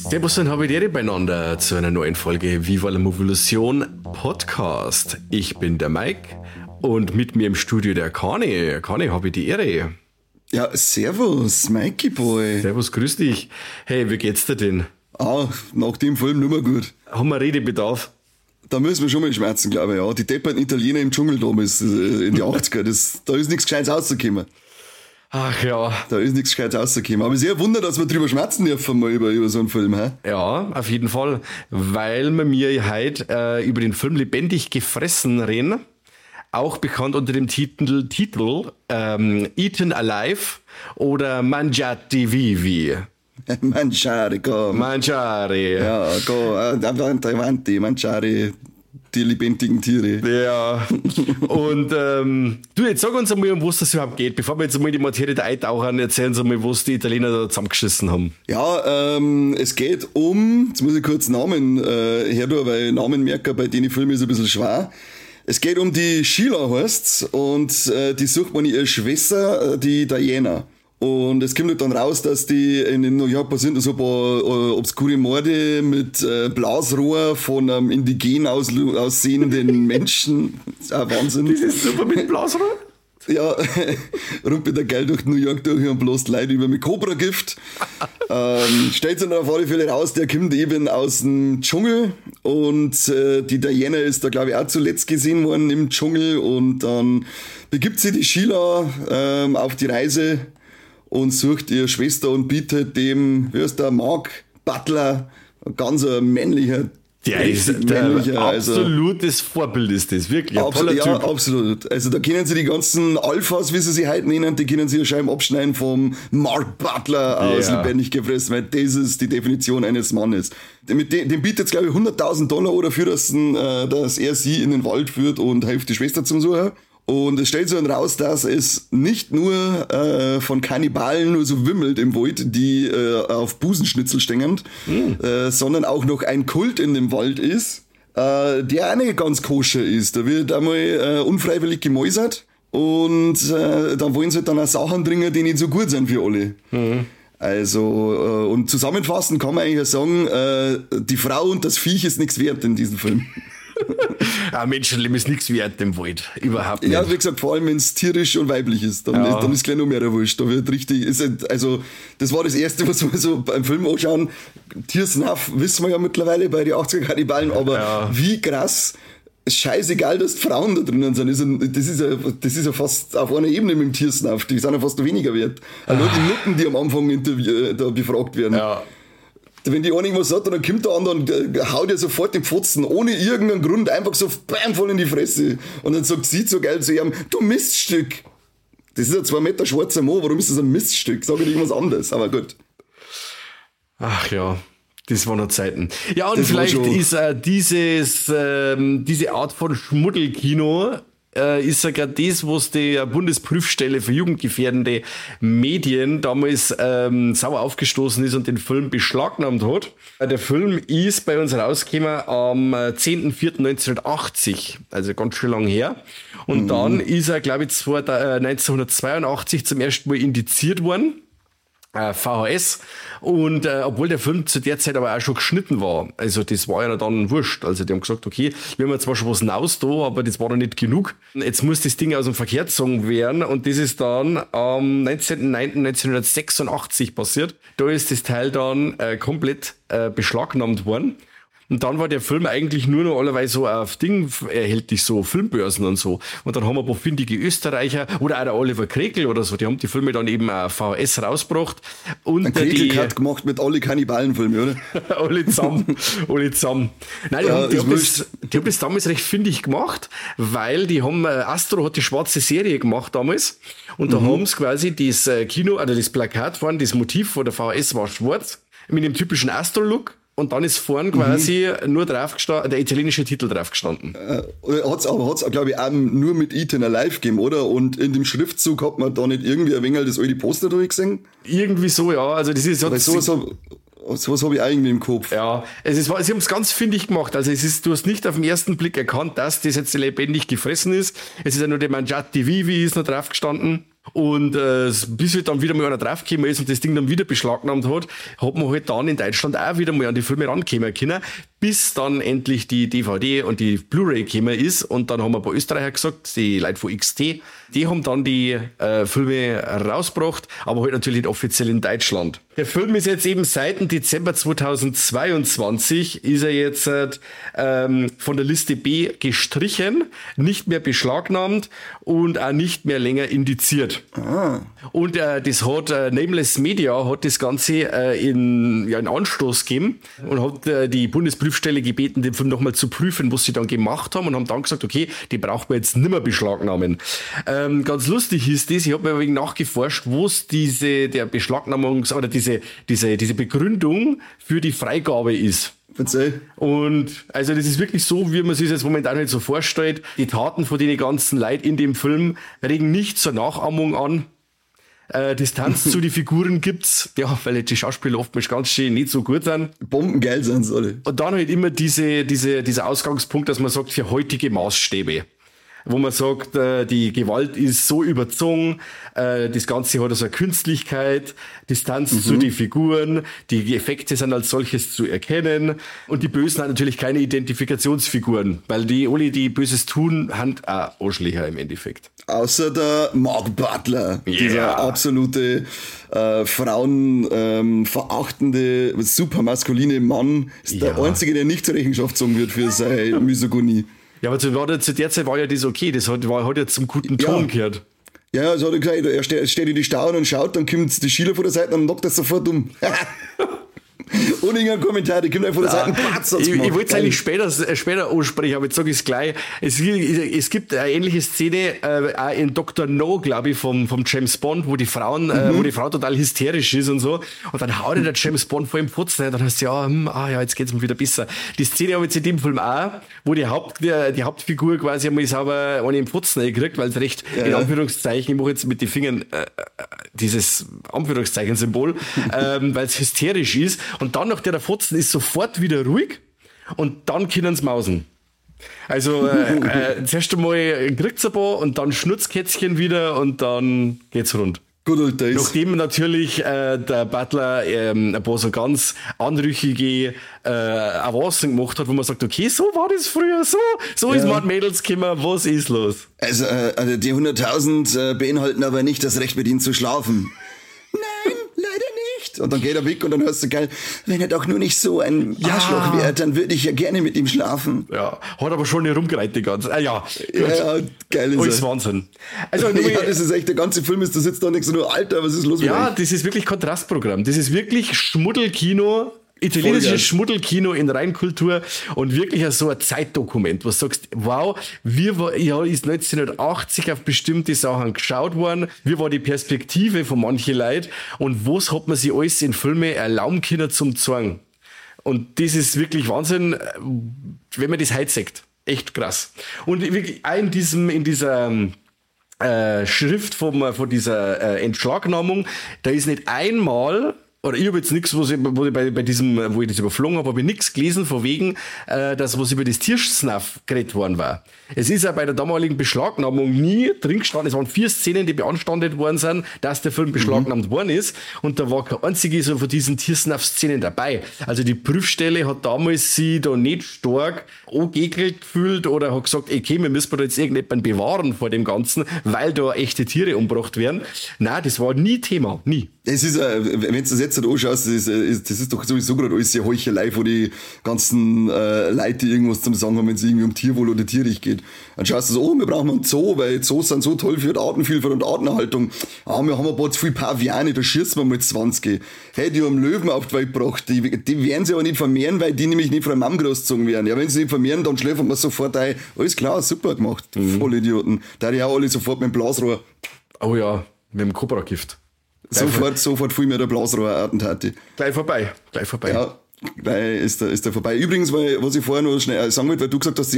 Servus und habe die beieinander zu einer neuen Folge Viva la Movolution Podcast. Ich bin der Mike und mit mir im Studio der Kani. Kani, habe ich die Ehre. Ja, servus, Mikey Boy. Servus, grüß dich. Hey, wie geht's dir denn? Nach dem Film nicht mehr gut. Haben wir Redebedarf? Da müssen wir schon mal schmerzen, glaube ich, ja. Die depperten Italiener im Dschungel damals, in die 80er, da ist nichts Gescheites rausgekommen. Ach ja. Da ist nichts Gescheites rausgekommen. Aber sehr wunder, dass wir drüber schmerzen dürfen mal über so einen Film, hä? Ja, auf jeden Fall. Weil wir mir heute über den Film Lebendig gefressen reden. Auch bekannt unter dem Titel Eaten Alive oder Mangiati Vivi. Mangiare, go. Mangiare. Ja, go, avanti, mangiare die lebendigen Tiere. Ja. Und du, jetzt sag uns einmal, um was das überhaupt geht. Bevor wir jetzt einmal in die Materie da eintauchen, erzählen Sie mal, was die Italiener da zusammengeschissen haben. Ja, es geht um, jetzt muss ich kurz Namen herdurch, weil Namenmerker bei den Filmen ist ein bisschen schwer. Es geht um die Sheila heißt's und die sucht man ihre Schwester, die Diana. Und es kommt halt dann raus, dass die in New York passieren so ein paar obskure Morde mit Blasrohr von einem indigen aussehenden Menschen. Das ist auch Wahnsinn. Das ist super mit Blasrohr? Ja, rumpelt er geil durch New York durch und bloß Leute über mit Cobra-Gift. Stellt sich dann auf alle Fälle raus, der kommt eben aus dem Dschungel und die Diana ist da, glaube ich, auch zuletzt gesehen worden im Dschungel und dann begibt sie die Sheila auf die Reise und sucht ihre Schwester und bietet dem, wie heißt der, Mark Butler, ein ganz männlicher, der ist ein absolutes Vorbild, ist das, wirklich. Ein toller Typ. Absolut. Also da können sie die ganzen Alphas, wie sie sich heute nennen, die können sie ja scheinbar abschneiden vom Mark Butler aus Lebendig gefressen, weil das ist die Definition eines Mannes. Dem bietet, glaube ich, $100.000 dafür, dass er sie in den Wald führt und hilft, die Schwester zum Suchen. Und es stellt sich dann raus, dass es nicht nur von Kannibalen nur so wimmelt im Wald, die auf Busenschnitzel stehen, sondern auch noch ein Kult in dem Wald ist, der auch nicht ganz koscher ist. Da wird einmal unfreiwillig gemäusert und dann wollen sie halt dann auch Sachen bringen, die nicht so gut sind für alle. Mhm. Also, und zusammenfassend kann man eigentlich sagen, die Frau und das Viech ist nichts wert in diesem Film. Menschenleben ist nichts wert im Wald. Überhaupt nicht. Ja, wie gesagt, vor allem wenn es tierisch und weiblich ist. Dann ist gleich noch mehr der Wurscht. Da wird richtig, also, das war das Erste, was wir so beim Film anschauen. Tiersnuff wissen wir ja mittlerweile bei den 80er Kannibalen, aber wie krass, scheißegal, dass die Frauen da drinnen sind. Das ist ja fast auf einer Ebene mit dem Tiersnuff. Die sind ja fast weniger wert. Nur die Nutten, die am Anfang da befragt werden. Ja. Wenn die eine was sagt, dann kommt der andere und haut ihr sofort den Pfotzen, ohne irgendeinen Grund, einfach so bam, voll in die Fresse. Und dann sagt sie so geil zu ihm, du Miststück. Das ist ein 2 Meter schwarzer Mann, warum ist das ein Miststück? Sag ich irgendwas anderes, aber gut. Ach ja, das waren noch Zeiten. Ja, und das vielleicht ist diese Art von Schmuddelkino ist ja gerade das, was die Bundesprüfstelle für jugendgefährdende Medien damals sauer aufgestoßen ist und den Film beschlagnahmt hat. Der Film ist bei uns rausgekommen am 10.04.1980, also ganz schön lang her. Und dann ist er, glaube ich, 1982 zum ersten Mal indiziert worden. VHS und obwohl der Film zu der Zeit aber auch schon geschnitten war, also das war ja dann wurscht, also die haben gesagt, okay, wir haben ja zwar schon was hinaus da, aber das war dann nicht genug, jetzt muss das Ding aus dem Verkehr gezogen werden und das ist dann am 19.09.1986 passiert, da ist das Teil dann komplett beschlagnahmt worden. Und dann war der Film eigentlich nur noch allerweise so auf Ding erhältlich, so Filmbörsen und so. Und dann haben ein paar findige Österreicher oder auch der Oliver Krekl oder so, die haben die Filme dann eben auf VHS rausgebracht. Und Krekl hat gemacht mit alle Kannibalenfilmen, oder? alle zusammen. Nein, die haben das damals recht findig gemacht, weil die haben, Astro hat die schwarze Serie gemacht damals. Und da haben sie quasi das Kino, also das Plakat vorne, das Motiv von der VHS war schwarz, mit dem typischen Astro-Look. Und dann ist vorn quasi nur drauf gestanden, der italienische Titel drauf gestanden. Hat's, glaube ich, auch nur mit Eaten Alive gegeben, oder? Und in dem Schriftzug hat man da nicht irgendwie ein wenig das alte Poster durchgesehen? Irgendwie so, ja. Also das ist sowas habe ich eigentlich im Kopf. Ja, sie haben es ganz findig gemacht. Also du hast nicht auf den ersten Blick erkannt, dass das jetzt lebendig gefressen ist. Es ist ja nur der Mangiati Vivi ist noch drauf gestanden. Und bis halt dann wieder mal einer draufgekommen ist und das Ding dann wieder beschlagnahmt hat man halt dann in Deutschland auch wieder mal an die Filme rankommen können, bis dann endlich die DVD und die Blu-ray gekommen ist. Und dann haben ein paar Österreicher gesagt, die Leute von XT, die haben dann die Filme rausgebracht, aber halt natürlich nicht offiziell in Deutschland. Der Film ist jetzt eben seit dem Dezember 2022 ist er jetzt von der Liste B gestrichen, nicht mehr beschlagnahmt und auch nicht mehr länger indiziert. Ah. Und das hat Nameless Media hat das Ganze in Anstoß gegeben und hat die Bundesprüfstelle gebeten, den Film nochmal zu prüfen, was sie dann gemacht haben, und haben dann gesagt, okay, die braucht man jetzt nicht mehr beschlagnahmen. Ganz lustig ist das, ich habe mir ein wenig nachgeforscht, wo es der Beschlagnahmungs- oder diese Begründung für die Freigabe ist. Erzähl. Und also das ist wirklich so, wie man sich das momentan halt so vorstellt. Die Taten von den ganzen Leuten in dem Film regen nicht zur Nachahmung an. Distanz zu den Figuren gibt's, ja, weil die Schauspieler oftmals ganz schön nicht so gut sind. Bombengeil sind sie alle. Und dann halt immer dieser Ausgangspunkt, dass man sagt, für heutige Maßstäbe. Wo man sagt, die Gewalt ist so überzogen, das Ganze hat also eine Künstlichkeit, Distanz zu den Figuren, die Effekte sind als solches zu erkennen, und die Bösen haben natürlich keine Identifikationsfiguren, weil die alle, die Böses tun, haben auch Arschlöcher im Endeffekt. Außer der Mark Butler, dieser absolute frauenverachtende, supermaskuline Mann, ist der Einzige, der nicht zur Rechenschaft gezogen wird für seine Misogynie. Ja, aber zu der Zeit war ja das okay, das hat ja zum guten Ton gehört. Ja, also hat er gesagt, er steht in die Stauen und schaut, dann kommt die Schieler von der Seite und knockt das sofort um. Ohne irgendeinen Kommentar, die kommt einfach von der Seite Platz. Ich wollte es eigentlich später ansprechen, aber jetzt sage ich es gleich. Es gibt eine ähnliche Szene auch in Dr. No, glaube ich, vom James Bond, wo die Frau total hysterisch ist und so. Und dann haut der James Bond vor ihm putzen, und dann heißt es, jetzt geht's mir wieder besser. Die Szene habe ich jetzt in dem Film auch, wo die Hauptfigur quasi einmal sauber einen im Putzen gekriegt, weil es recht, in Anführungszeichen, ich mache jetzt mit den Fingern dieses Anführungszeichen-Symbol, weil es hysterisch ist. Und dann nach der Fotzen ist sofort wieder ruhig und dann können sie mausen. Also zuerst einmal kriegt's ein paar und dann Schnurzkätzchen wieder und dann geht's rund. Good old days. Nachdem natürlich der Butler ein paar so ganz anrüchige Avancen gemacht hat, wo man sagt, okay, so war das früher, so ist man Mädels gekommen, was ist los? Also die 100.000 beinhalten aber nicht das Recht, mit ihnen zu schlafen. Nein, leider nicht. Und dann geht er weg und dann hörst du geil, wenn er doch nur nicht so ein Arschloch wäre, dann würde ich ja gerne mit ihm schlafen. Ja, hat aber schon nicht rumgereiht die ganze Zeit. Ja, geil ist alles Wahnsinn. Also, das ist echt, der ganze Film ist, du sitzt da und denkst nur, Alter, was ist los mit euch? Das ist wirklich Kontrastprogramm. Das ist wirklich Schmuddelkino, italienisches Schmuddelkino in Reinkultur und wirklich so ein Zeitdokument, wo du sagst, wow, ist 1980 auf bestimmte Sachen geschaut worden, wie war die Perspektive von manchen Leuten und was hat man sich alles in Filme erlauben können zum Zwang. Und das ist wirklich Wahnsinn, wenn man das heute sagt. Echt krass. Und wirklich auch in dieser Schrift von dieser Entschlagnahmung, da ist nicht einmal, oder ich habe jetzt nichts, wo ich das überflogen habe ich nichts gelesen, von wegen, dass was über das Tiersnuff geredet worden war. Es ist ja bei der damaligen Beschlagnahmung nie drin gestanden, es waren 4 Szenen, die beanstandet worden sind, dass der Film beschlagnahmt worden ist, und da war kein einzige so von diesen Tiersnuff-Szenen dabei. Also die Prüfstelle hat damals sie da nicht stark angegelt gefühlt oder hat gesagt, okay, wir müssen da jetzt irgendjemanden bewahren vor dem Ganzen, weil da echte Tiere umgebracht werden. Nein, das war nie Thema, nie. Es ist, wenn du das jetzt anschaust, das ist doch sowieso gerade alles sehr Heuchelei von die ganzen Leute, die irgendwas zum Sagen haben, wenn es irgendwie um Tierwohl oder Tierrecht geht. Dann schaust du so, wir brauchen einen Zoo, weil Zoos sind so toll für die Artenvielfalt und Artenerhaltung. Wir haben ein paar zu viele Paviane, da schießen wir mal 20. Hey, die haben Löwen auf die Welt gebracht, die werden sie aber nicht vermehren, weil die nämlich nicht von einem Mann großgezogen werden. Ja, wenn sie nicht vermehren, dann schläfern wir sofort ein. Alles klar, super gemacht, Vollidioten. Da die auch alle sofort mit dem Blasrohr. Oh ja, mit dem Cobra-Gift. Sofort viel mehr der Blasrohr-Attentate. Gleich vorbei. Ja, gleich ist der vorbei. Übrigens, was ich vorher noch schnell sagen wollte, weil du gesagt hast,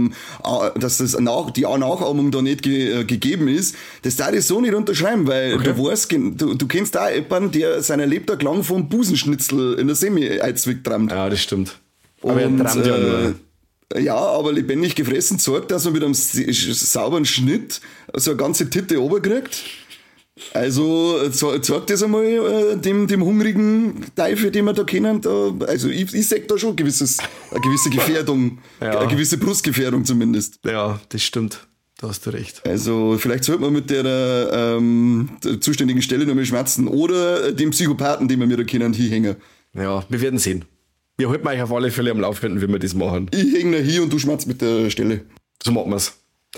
dass die Nachahmung da nicht gegeben ist, das darf ich so nicht unterschreiben, weil du weißt, du kennst da jemanden, der seinen Lebtag lang vom Busenschnitzel in der Semi-Eizwick trammt. Ja, das stimmt. Aber er trammt ja nur. Ja, aber lebendig gefressen zeigt, dass man mit einem sauberen Schnitt so eine ganze Titte runterkriegt. Also zeig das einmal dem hungrigen Teufel, den wir da kennen. Also ich sehe da schon eine gewisse Gefährdung, eine gewisse Brustgefährdung zumindest. Ja, das stimmt. Da hast du recht. Also vielleicht sollte man mit der zuständigen Stelle nochmal schmerzen oder dem Psychopathen, den wir da kennen, hier hängen. Ja, wir werden sehen. Wir halten euch auf alle Fälle am Laufenden, wie wir das machen. Ich hänge hier und du schmerzt mit der Stelle. So machen wir's.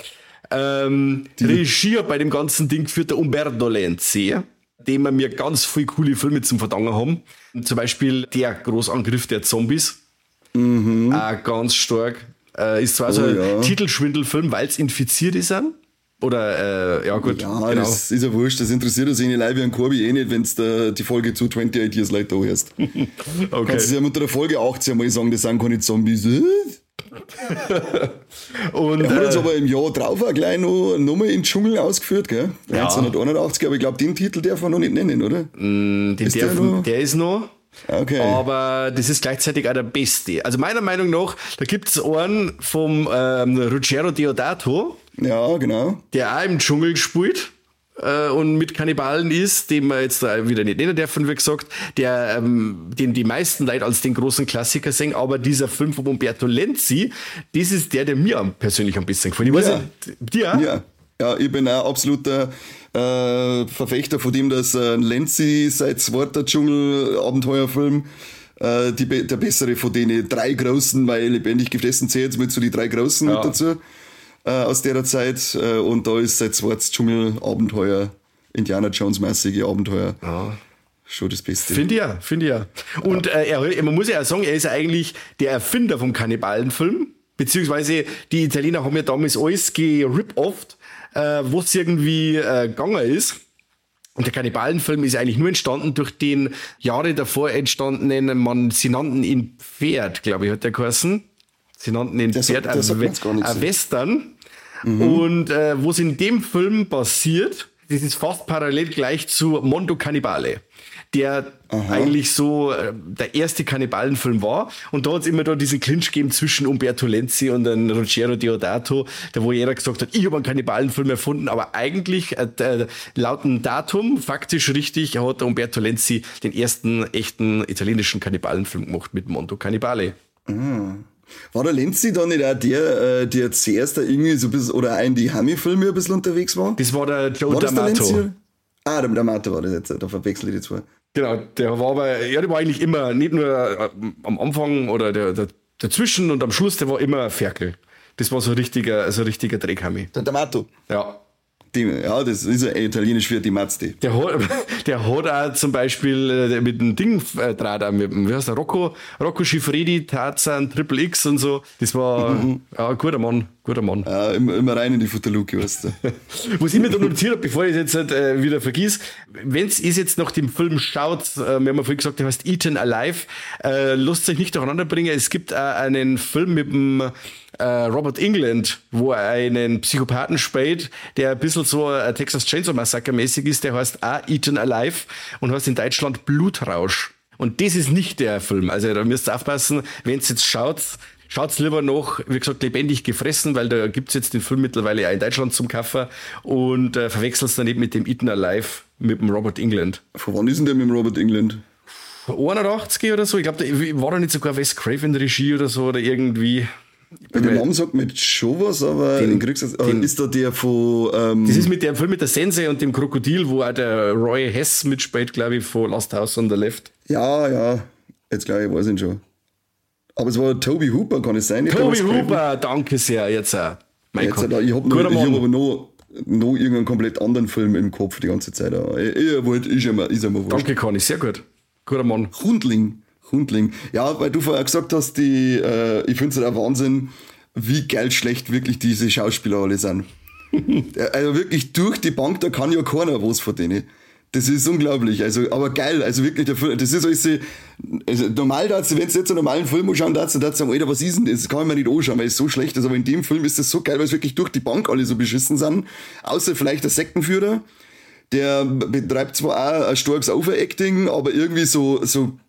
Regie bei dem ganzen Ding führt der Umberto Lenzi, dem wir mir ganz viele coole Filme zum Verdanken haben. Zum Beispiel Der Großangriff der Zombies. Auch ganz stark. Ist zwar so ein Titelschwindelfilm, weil es infiziert ist. Oder, ja gut. Ja, genau. Das ist ja wurscht. Das interessiert uns eine Leute wie ein Corby eh nicht, wenn du die Folge zu 28 Years Later hörst. Okay. Kannst du ja mit der Folge 18 mal sagen, das sind keine Zombies. Und er hat uns aber im Jahr drauf auch gleich noch mal in den Dschungel ausgeführt, gell? 1981, aber ich glaube, den Titel darf man noch nicht nennen, oder? Der ist noch. Okay. Aber das ist gleichzeitig auch der beste. Also meiner Meinung nach, da gibt es einen vom Ruggero Deodato. Ja, genau. Der auch im Dschungel spielt und mit Kannibalen ist, den man jetzt da wieder nicht nennen dürfen, wie gesagt, den die meisten Leute als den großen Klassiker sehen, aber dieser Film von Umberto Lenzi, das ist der mir persönlich ein bisschen gefällt. Ich weiß nicht, dir? Ja, ich bin auch absoluter Verfechter von dem, dass Lenzi seit zweiter Dschungel-Abenteuerfilm der bessere von denen 3 großen, weil lebendig gefressen zählt mit so die 3 großen mit dazu aus der Zeit und da ist seit zweites Dschungel-Abenteuer, Indiana Jones-mäßige Abenteuer schon das Beste. Finde ich ja. Und man muss ja auch sagen, er ist eigentlich der Erfinder vom Kannibalenfilm, beziehungsweise die Italiener haben ja damals alles gerip-offt, was irgendwie gegangen ist. Und der Kannibalenfilm ist eigentlich nur entstanden durch den Jahre davor entstandenen, sie nannten ihn Pferd, glaube ich, hat der geheißen. Sie nannten ihn Pferd, ein Western. Und was in dem Film passiert, das ist fast parallel gleich zu Mondo Cannibale, der eigentlich so der erste Kannibalenfilm war. Und da hat es immer da diesen Clinch gegeben zwischen Umberto Lenzi und dann Ruggero Deodato, da wo jeder gesagt hat, ich habe einen Kannibalenfilm erfunden, aber eigentlich laut dem Datum, faktisch richtig, hat Umberto Lenzi den ersten echten italienischen Kannibalenfilm gemacht mit Mondo Cannibale. War der Lenzi da nicht auch der zuerst da irgendwie so ein bisschen, oder auch in die Hammy-Filme ein bisschen unterwegs war? Das war der Joe D'Amato. Der D'Amato war das jetzt, da verwechsel ich die zwei. Genau, der war eigentlich immer, nicht nur am Anfang oder dazwischen und am Schluss, der war immer Ferkel. Das war so ein richtiger Dreckhammy. Der D'Amato? Ja. Das ist ja italienisch für die Mazzi. Der hat auch zum Beispiel mit dem Ding Draht, mit dem, wie heißt der, Rocco Schifredi, Tarzan, Triple X und so. Das war ein guter Mann. Ja, immer rein in die Futterluke, weißt du. Was ich mir da notiert habe, bevor ich es jetzt wieder vergiss, wenn es jetzt nach dem Film schaut, wir haben ja vorhin gesagt, der heißt Eaten Alive, lasst euch nicht durcheinander bringen. Es gibt einen Film mit dem Robert Englund, wo er einen Psychopathen spielt, der ein bisschen so ein Texas Chainsaw Massacre mäßig ist, der heißt auch Eaten Alive und heißt in Deutschland Blutrausch. Und das ist nicht der Film. Also da müsst ihr aufpassen, wenn es jetzt schaut's lieber noch, wie gesagt, lebendig gefressen, weil da gibt's jetzt den Film mittlerweile auch in Deutschland zum Kaufen und verwechselst dann eben mit dem Eaten Alive mit dem Robert Englund. Von wann ist denn der mit dem Robert Englund? 81 oder so. Ich glaube, war da nicht sogar Wes Craven Regie oder so oder irgendwie. Der Name sagt mir schon was, aber ist da der von... Das ist mit dem Film mit der Sense und dem Krokodil, wo auch der Roy Hess mitspielt, glaube ich, von Last House on the Left. Ja, jetzt glaube ich, weiß ich schon. Aber es war Toby Hooper, kann es sein? Toby Hooper, danke sehr, jetzt auch. Ich habe aber noch irgendeinen komplett anderen Film im Kopf die ganze Zeit. Ist einmal wurscht. Danke, Conny, sehr gut. Guter Mann. Hundling. Ja, weil du vorher gesagt hast, ich finde es halt auch Wahnsinn, wie geil schlecht wirklich diese Schauspieler alle sind. Also wirklich durch die Bank, da kann ja keiner was von denen. Das ist unglaublich, also, aber geil, also wirklich, das ist also normal, wenn du jetzt einen normalen Film anschauen darfst, dann sagen, Alter, was ist denn das? Das kann ich mir nicht anschauen, weil es so schlecht ist, aber in dem Film ist das so geil, weil es wirklich durch die Bank alle so beschissen sind, außer vielleicht der Sektenführer, der betreibt zwar auch ein starkes Overacting, aber irgendwie so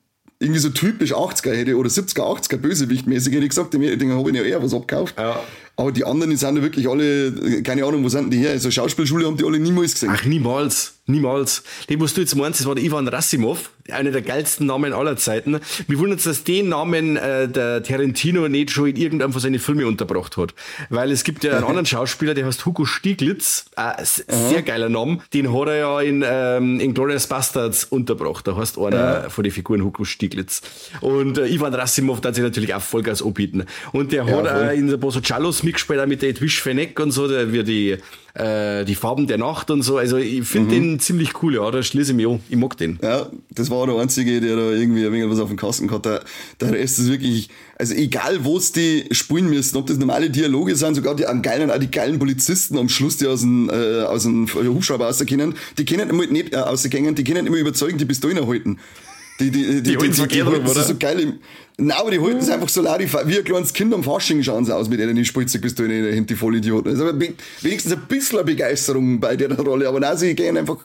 typisch 80er hätte oder 70er, 80er Bösewicht-mäßig hätte ich gesagt, den habe ich ja eher was abgekauft. Ja. Aber die anderen, die sind ja wirklich alle, keine Ahnung, wo sind die her? Also Schauspielschule haben die alle niemals gesehen. Ach, niemals. Den, was du jetzt meinst, das war der Ivan Rassimov, einer der geilsten Namen aller Zeiten. Wir wundern uns, dass den Namen der Tarantino nicht schon in irgendeinem von seinen Filmen unterbracht hat. Weil es gibt ja einen anderen Schauspieler, der heißt Hugo Stieglitz, sehr geiler Name, den hat er ja in Inglourious Basterds unterbracht. Da heißt einer von den Figuren Hugo Stieglitz. Und Ivan Rassimov hat sich natürlich auch Vollgas anbieten. Und der hat auch in der Bosso Chalos mitgespielt, auch mit der Edwige Fenech und so, der wird die Farben der Nacht und so. Also ich finde den ziemlich cool, ja, da schließe ich mich an. Ich mag den. Ja, das war der Einzige, der da irgendwie ein wenig was auf dem Kasten hat. Der Rest ist wirklich, also egal wo es die spielen müssen, ob das normale Dialoge sind, sogar die geilen Polizisten am Schluss, die aus dem Hubschrauber rauskennen, die können immer nicht rausgehen, die können immer überzeugend die Pistolen halten. Die halten so geil nein, aber die halten es einfach so laut, wie ein kleines Kind am Fasching schauen sie aus mit denen die Spielzeugpistolen in die Vollidioten. Also wenigstens ein bisschen Begeisterung bei der Rolle, aber nein, sie gehen einfach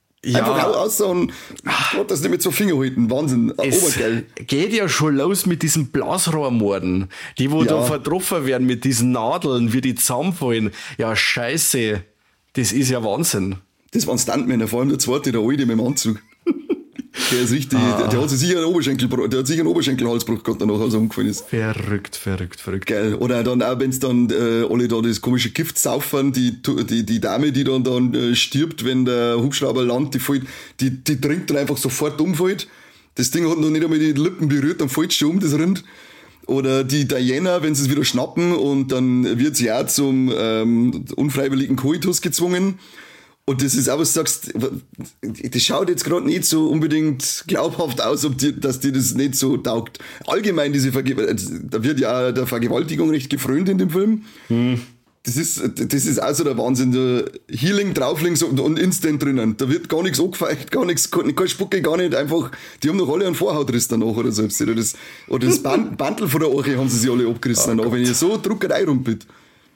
raus und Gott, das nicht mit so Finger halten. Wahnsinn, obergeil. Geht ja schon los mit diesen Blasrohrmorden, die da vertroffen werden mit diesen Nadeln, wie die zusammenfallen. Ja, scheiße, das ist ja Wahnsinn. Das waren Stuntmänner, vor allem der zweite, der alte mit dem Anzug. Der ist richtig, der hat sich sicher einen Oberschenkelhalsbruch gehabt, danach, als er umgefallen ist. Verrückt. Geil. Oder dann auch, wenn's dann alle da das komische Gift saufen, die Dame, die dann stirbt, wenn der Hubschrauber landet, die trinkt dann einfach sofort umfällt. Das Ding hat noch nicht einmal die Lippen berührt, dann fällt schon das Rind. Oder die Diana, wenn sie es wieder schnappen und dann wird sie auch zum unfreiwilligen Koitus gezwungen. Und das ist auch, was du sagst, das schaut jetzt gerade nicht so unbedingt glaubhaft aus, dass dir das nicht so taugt. Allgemein da wird ja der Vergewaltigung recht gefrönt in dem Film. Das ist also der Wahnsinn. Der Healing, Draufling und Instant drinnen. Da wird gar nichts angefeicht, gar nichts, keine Spucke, gar nicht einfach. Die haben noch alle einen Vorhautriss danach oder selbst. Oder das Bandel von der Arche haben sie sich alle abgerissen danach. Wenn ihr so Druckerei rumpelt.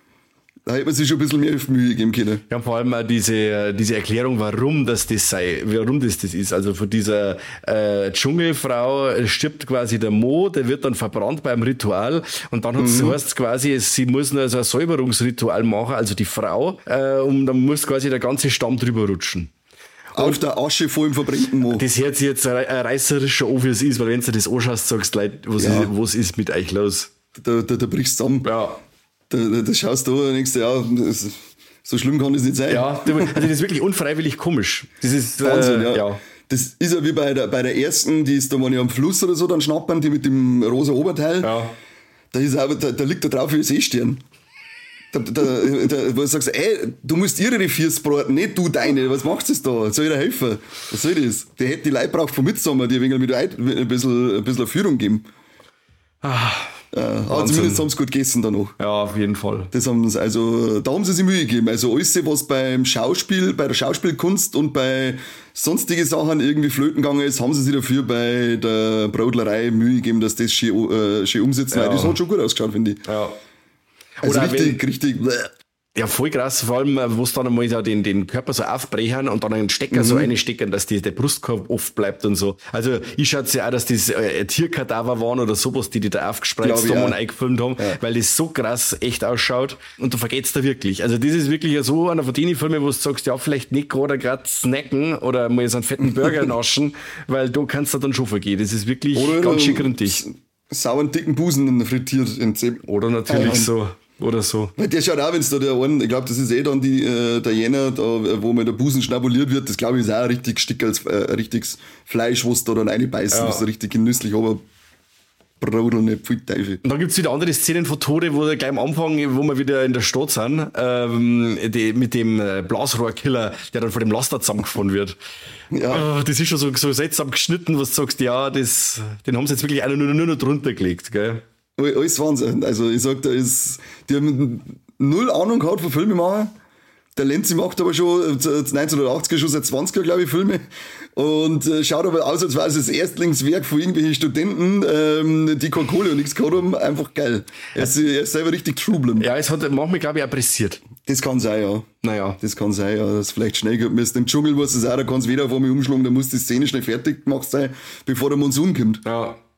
Da hätte man sich schon ein bisschen mehr Mühe geben können. Ja, vor allem auch diese Erklärung, warum das ist. Also von dieser Dschungelfrau stirbt quasi der Mo, der wird dann verbrannt beim Ritual und dann heißt es quasi, sie muss nur so ein Säuberungsritual machen, also die Frau, und dann muss quasi der ganze Stamm drüber rutschen. Auf der Asche vor dem verbrennten Mo. Das hört sich jetzt ein reißerischer an, wie es ist, weil wenn du das anschaust, sagst du, Leute, was ist mit euch los? Da brichst du zusammen. Ja. Da schaust du und denkst, so schlimm kann das nicht sein. Ja, also das ist wirklich unfreiwillig komisch. Das ist Wahnsinn, ja. Das ist ja wie bei der ersten, die ist da mal am Fluss oder so, dann schnappern die mit dem rosa Oberteil. Ja. Da liegt da drauf wie ein Seestern. Wo du sagst, du musst ihre Reviers braten, nicht du deine, was machst du da? Soll ich dir helfen? Was soll das? Die hätte die Leute braucht vom Midsommer, die ein bisschen Führung geben. Aber zumindest haben sie gut gegessen da noch. Ja, auf jeden Fall. Da haben sie sich Mühe gegeben. Also alles, was bei der Schauspielkunst und bei sonstige Sachen irgendwie flöten gegangen ist, haben sie sich dafür bei der Brodlerei Mühe gegeben, dass das schön umsetzen. Ja. Das hat schon gut ausgeschaut, finde ich. Ja. Also oder richtig. Ja, voll krass, vor allem, wo es dann einmal so den Körper so aufbrechen und dann einen Stecker so reinstecken, dass der Brustkorb oft bleibt und so. Also ich schätze ja auch, dass das Tierkadaver waren oder sowas, die da aufgespreizt haben und eingefilmt haben, weil das so krass echt ausschaut und du vergeht's da wirklich. Also das ist wirklich so einer von den Filmen, wo du sagst, ja, vielleicht nicht gerade snacken oder mal so einen fetten Burger naschen, weil da kannst du dann schon vergehen. Das ist wirklich ganz schön gründlich. Sauren dicken Busen frittiert in Zählen. Oder natürlich so. Oder so. Weil der schaut auch, wenn es da der einen, ich glaube, das ist dann der Jänner, da, wo mal der Busen schnabuliert wird, das glaube ich ist auch ein richtig Stück als richtiges Fleisch, was da dann reinbeißen, das ist richtig genüsslich, aber Brodel nicht viel Teufel. Und dann gibt's wieder andere Szenen von Tode, wo gleich am Anfang, wo wir wieder in der Stadt sind, mit dem Blasrohrkiller, der dann vor dem Laster zusammengefahren wird. Ja. Das ist schon so seltsam geschnitten, was du sagst, ja, den haben sie jetzt wirklich einer nur noch drunter gelegt, gell? Alles Wahnsinn. Also ich sag, die haben null Ahnung gehabt von Filme machen. Der Lenzi macht aber schon 1980er, schon seit 20er, glaube ich, Filme. Und schaut aber aus, als wäre es das Erstlingswerk von irgendwelchen Studenten, die keine Kohle und nichts gehabt haben. Einfach geil. Er ist selber richtig Trublen. Ja, es hat manchmal, glaube ich, auch pressiert. Das kann sein, ja. Naja. Das kann sein, ja. Dass vielleicht schnell geht. Im Dschungel war es auch, da kann es wieder auf einmal umschlagen, da muss die Szene schnell fertig gemacht sein, bevor der Monsun kommt. Ja.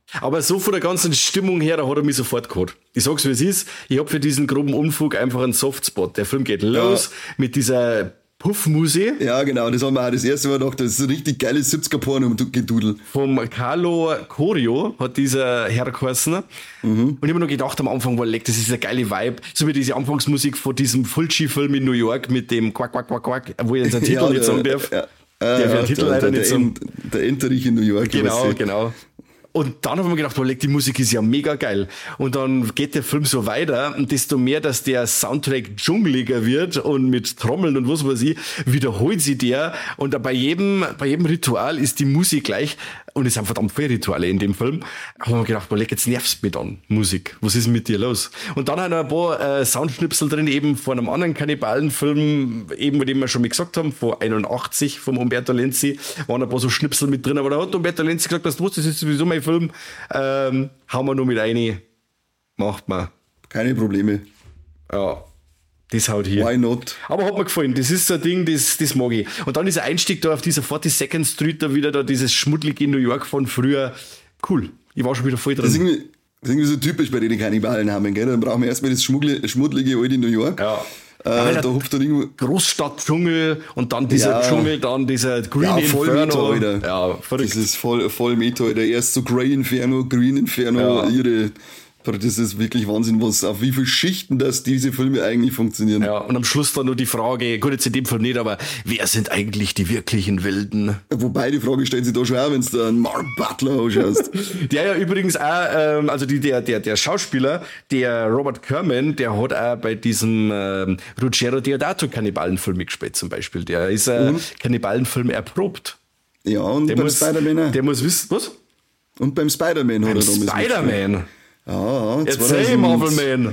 Aber so von der ganzen Stimmung her, da hat er mich sofort gehabt. Ich sag's, wie es ist. Ich hab für diesen groben Unfug einfach einen Softspot. Der Film geht los mit dieser Puffmusik. Ja, genau, das haben wir auch das erste Mal gedacht, das ist ein richtig geiles 70er-Porno-Gedudel. Vom Carlo Corio hat dieser Herr geheißen. Und ich habe mir noch gedacht am Anfang, das ist eine geile Vibe. So wie diese Anfangsmusik von diesem Fulci-Film in New York mit dem Quack, Quack, Quack, Quack, wo ich jetzt einen Titel nicht sagen darf. Der wird Titel leider nicht sagen. Der Enterich in New York. Genau. Und dann haben wir gedacht, die Musik ist ja mega geil. Und dann geht der Film so weiter und desto mehr, dass der Soundtrack dschungeliger wird und mit Trommeln und was weiß ich, wiederholt sie der. Und bei jedem Ritual ist die Musik gleich. Und es sind verdammt viele Rituale in dem Film. Haben wir gedacht, jetzt nervst mich dann, Musik. Was ist mit dir los? Und dann haben wir ein paar Soundschnipsel drin, eben von einem anderen Kannibalenfilm, eben mit dem wir schon mal gesagt haben, von 81, vom Umberto Lenzi, waren ein paar so Schnipsel mit drin. Aber da hat Umberto Lenzi gesagt, das ist sowieso mein Film, hauen wir nur mit rein, macht man. Keine Probleme. Ja. Das haut hier. Why not? Aber hat mir gefallen. Das ist so ein Ding, das mag ich. Und dann dieser Einstieg da auf dieser 42nd Street, da wieder da dieses Schmuddlige in New York von früher. Cool. Ich war schon wieder voll drin. Das ist irgendwie so typisch bei den Kannibalen haben, gell? Dann brauchen wir erstmal das Schmuddlige alte New York. Ja. Da hupft dann irgendwo. Großstadt-Dschungel und dann dieser Dschungel, dann dieser Green voll Inferno. Meta, Alter. Ja, verrückt. Das ist voll Meta, Alter. Erst so Grey Inferno, Green Inferno, ihre. Das ist wirklich Wahnsinn, auf wie viele Schichten diese Filme eigentlich funktionieren. Ja, und am Schluss dann nur die Frage, gut, jetzt in dem Fall nicht, aber wer sind eigentlich die wirklichen Wilden? Wobei, die Frage stellt sich da schon auch, wenn du da einen Mark Butler anschaust. Der ja übrigens auch, also der Schauspieler, der Robert Kerman, der hat auch bei diesem Ruggero Deodato Kannibalenfilm mitgespielt zum Beispiel. Der ist Kannibalenfilm erprobt. Ja, und beim Spider-Man. Der muss wissen, was? Und beim Spider-Man hat er da Spider-Man? Ja, Erzähl, Marvel-Man.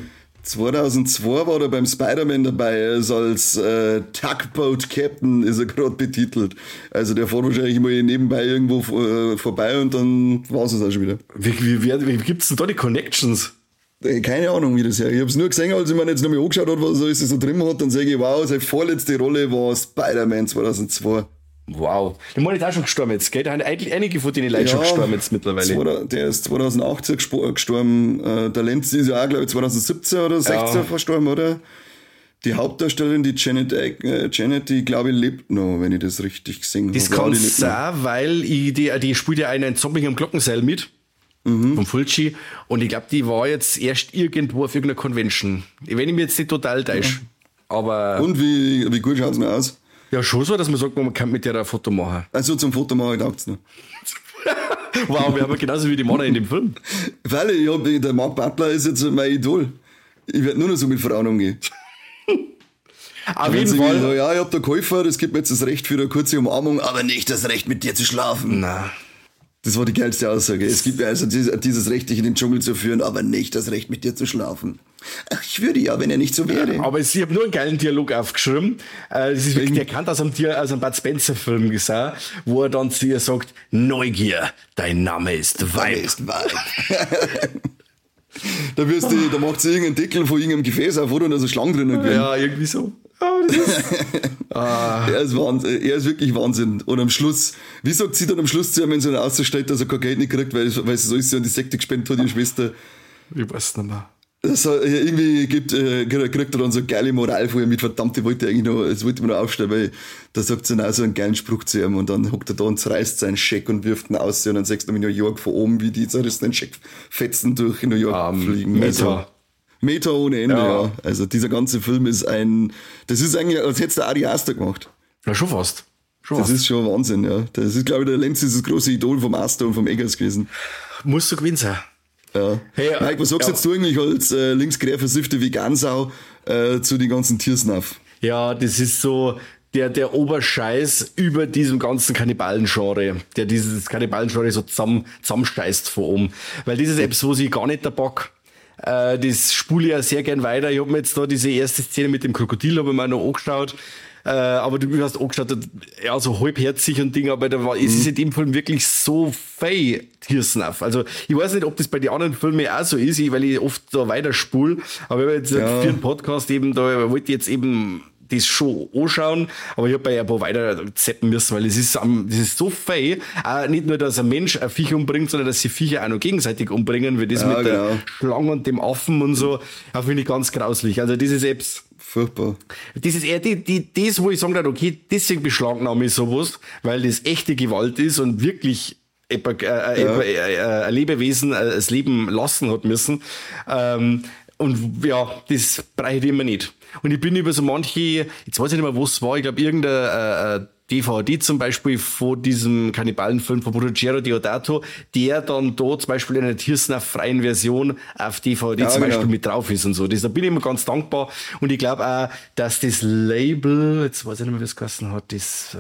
2002 war er beim Spider-Man dabei. Er ist als Tugboat Captain ist er gerade betitelt. Also der fährt wahrscheinlich mal nebenbei irgendwo vorbei und dann war es auch schon wieder. Wie gibt's denn da die Connections? Keine Ahnung, wie das her. Ich hab's nur gesehen, als ich mir jetzt nochmal angeschaut habe, was er so drin hat, dann sage ich, wow, seine vorletzte Rolle war Spider-Man 2002. Wow. Der Mann ist auch schon gestorben jetzt, gell? Da haben eigentlich einige von denen Leuten schon gestorben jetzt mittlerweile. Der ist 2018 gestorben. Der Lenz ist ja auch, glaube ich, 2017 oder 16 verstorben, oder? Die Hauptdarstellerin, die Janet, die glaube ich lebt noch, wenn ich das richtig gesehen habe. Das kann sein, weil die spielt ja einen Zombie am Glockenseil mit. Vom Fulci. Und ich glaube, die war jetzt erst irgendwo auf irgendeiner Convention. Wenn ich mir jetzt nicht total täusche. Aber. Und wie gut schaut's noch aus? Ja, schon so, dass man sagt, man kann mit der ein Foto machen. Also zum Foto machen taugt's noch. Wow, wir haben ja genauso wie die Männer in dem Film. Weil der Mark Butler ist jetzt mein Idol. Ich werde nur noch so mit Frauen umgehen. Auf jeden Fall. Ja, ich hab da Käufer, das gibt mir jetzt das Recht für eine kurze Umarmung, aber nicht das Recht, mit dir zu schlafen. Na. Das war die geilste Aussage. Es gibt mir also dieses Recht, dich in den Dschungel zu führen, aber nicht das Recht, mit dir zu schlafen. Ach, ich würde ja, wenn er nicht so wäre. Aber ich habe nur einen geilen Dialog aufgeschrieben. Das ist wirklich erkannt aus einem Bud Spencer-Film gesagt, wo er dann zu ihr sagt, Neugier, dein Name ist Weib. Da macht sie irgendeinen Deckel von irgendeinem Gefäß auf, wo dann so Schlangen drinnen gehen. Ja, irgendwie so. Er ist Wahnsinn, er ist wirklich Wahnsinn. Und am Schluss, wie sagt sie dann am Schluss zu ihm, wenn sie dann ausstellt, dass er kein Geld nicht kriegt, weil sie so ist, sie an die Sekte gespendet hat, ihre Schwester. Ich weiß nicht mehr. Irgendwie kriegt er dann so eine geile Moral vor ihm mit, verdammt, das wollte man noch aufstellen, weil da sagt sie dann auch so einen geilen Spruch zu ihm und dann hockt er da und zerreißt seinen Scheck und wirft ihn aus und dann sagst du in New York von oben, wie die zerrissenen Scheckfetzen durch New York fliegen. Meta ohne Ende, ja. Also dieser ganze Film ist das ist eigentlich, als hätte es der Ari Aster gemacht. Ja, schon fast. Das ist schon Wahnsinn, ja. Das ist, glaube ich, der Lenz ist das große Idol vom Aster und vom Eggers gewesen. Muss so gewinnen sein. Ja. Hey, Mike, was sagst jetzt du eigentlich als linksquer versiffte Vegansau zu den ganzen Tiersnaff? Ja, das ist so der Oberscheiß über diesem ganzen Kannibalen-Genre, der dieses Kannibalen-Genre so zusammenscheißt von oben. Weil das ist etwas, wo ich gar nicht der Bock. Das spule ich ja sehr gern weiter. Ich habe mir jetzt da diese erste Szene mit dem Krokodil habe ich mir noch angeschaut. Aber du hast angeschaut, ja, so halbherzig und Ding, aber es ist in dem Film wirklich so fei Tiersnaff. Also, ich weiß nicht, ob das bei den anderen Filmen auch so ist, weil ich oft da weiterspule. Aber ich habe jetzt für einen Podcast eben, da wollte ich jetzt eben das schon anschauen, aber ich habe bei ein paar weiter zappen müssen, weil das ist so fei. Nicht nur, dass ein Mensch ein Viech umbringt, sondern dass sie Viecher auch noch gegenseitig umbringen, wie das mit der Schlange und dem Affen und so. Das finde ich ganz grauslich. Also das ist selbst furchtbar. Das ist eher das, wo ich sagen würde, okay, deswegen beschlagnahme ich sowas, weil das echte Gewalt ist und wirklich ein Lebewesen das Leben lassen hat müssen. Und ja, das brauche ich immer nicht. Und ich bin über so manche, jetzt weiß ich nicht mehr, was es war, ich glaube irgendein DVD zum Beispiel von diesem Kannibalenfilm von Ruggero Deodato, der dann da zum Beispiel in einer Tiersnuff-freien Version auf DVD zum Beispiel mit drauf ist und so. Da bin ich immer ganz dankbar. Und ich glaube auch, dass das Label, jetzt weiß ich nicht mehr, wie es geheißen hat,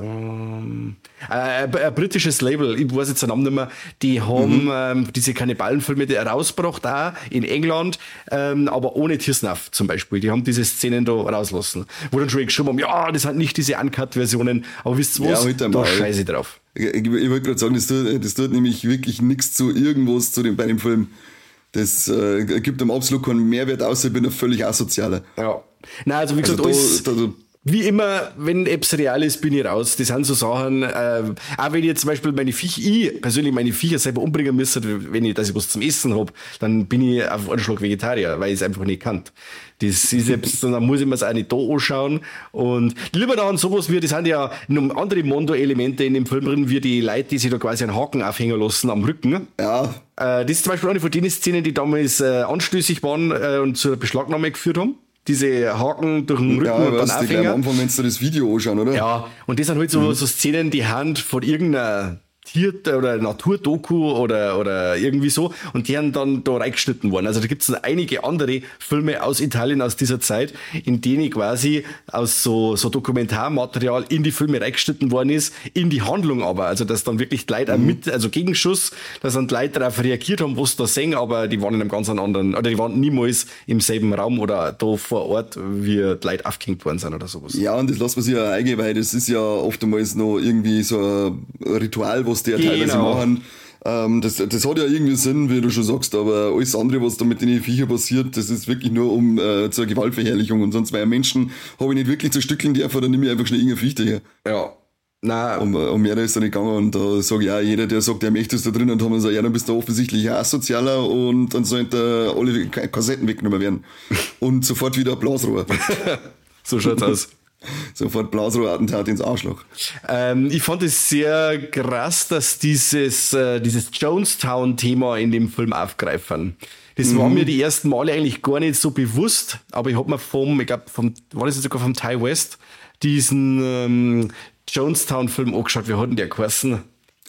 ein britisches Label, ich weiß jetzt den Namen nicht mehr, die haben diese Kannibalenfilme rausgebracht, auch in England, aber ohne Tiersnuff zum Beispiel. Die haben diese Szenen da rauslassen. Wo dann schon geschrieben haben, ja, das sind nicht diese Uncut-Versionen, aber wisst ihr was? Ja, da scheiße ich drauf. Ich wollte gerade sagen, das tut nämlich wirklich nichts zu irgendwas bei dem Film. Das gibt ihm absolut keinen Mehrwert, außer ich bin ein völlig asozialer. Ja. Nein, also wie gesagt, alles, wie immer, wenn etwas real ist, bin ich raus. Das sind so Sachen, auch wenn ich jetzt zum Beispiel ich persönlich meine Viecher selber umbringen müsste, dass ich was zum Essen habe, dann bin ich auf einen Schlag Vegetarier, weil ich es einfach nicht kann. Das ist selbst, dann muss ich mir es auch nicht da anschauen. Und lieber dann sowas wie, das sind ja noch andere Mondo-Elemente in dem Film drin, wie die Leute, die sich da quasi einen Haken aufhängen lassen am Rücken. Ja. Das ist zum Beispiel eine von den Szenen, die damals anstößig waren und zur Beschlagnahme geführt haben. Diese Haken durch den Rücken und dann aufhängen. Am Anfang, wenn du das Video anschauen, oder? Ja, und das sind halt so Szenen, die Hand von irgendeiner Tier- oder Naturdoku oder irgendwie so, und die haben dann da reingeschnitten worden. Also da gibt es einige andere Filme aus Italien aus dieser Zeit, in denen quasi aus so Dokumentarmaterial in die Filme reingeschnitten worden ist, in die Handlung aber. Also dass dann wirklich die Leute auch also Gegenschuss, dass dann die Leute darauf reagiert haben, was da sehen, aber die waren in einem ganz anderen, oder die waren niemals im selben Raum oder da vor Ort, wie die Leute aufgehängt worden sind oder sowas. Ja, und das lässt man sich ja eingehen, weil das ist ja oftmals noch irgendwie so ein Ritual, was die ja teilweise machen. Das hat ja irgendwie Sinn, wie du schon sagst, aber alles andere, was da mit den Viecher passiert, das ist wirklich nur zur Gewaltverherrlichung, und sonst, weil Menschen habe ich nicht wirklich zu stückeln dürfen, dann nehme ich einfach schnell irgendein Viech daher. Ja. Nein. Um mehr ist da nicht gegangen, und da sage ich auch, jeder, der sagt, er möchte es da drin, und haben wir gesagt, ja, dann bist du offensichtlich ein Asozialer, und dann sollen da alle Kassetten weggenommen werden. Und sofort wieder ein Blasrohr. So schaut's aus. Sofort Blasrohrattentat ins Arschloch. Ich fand es sehr krass, dass dieses Jonestown-Thema in dem Film aufgreifen. Das war mir die ersten Male eigentlich gar nicht so bewusst, aber ich habe mir war das sogar vom Ty West, diesen Jonestown-Film angeschaut. Wie hat denn der geheißen?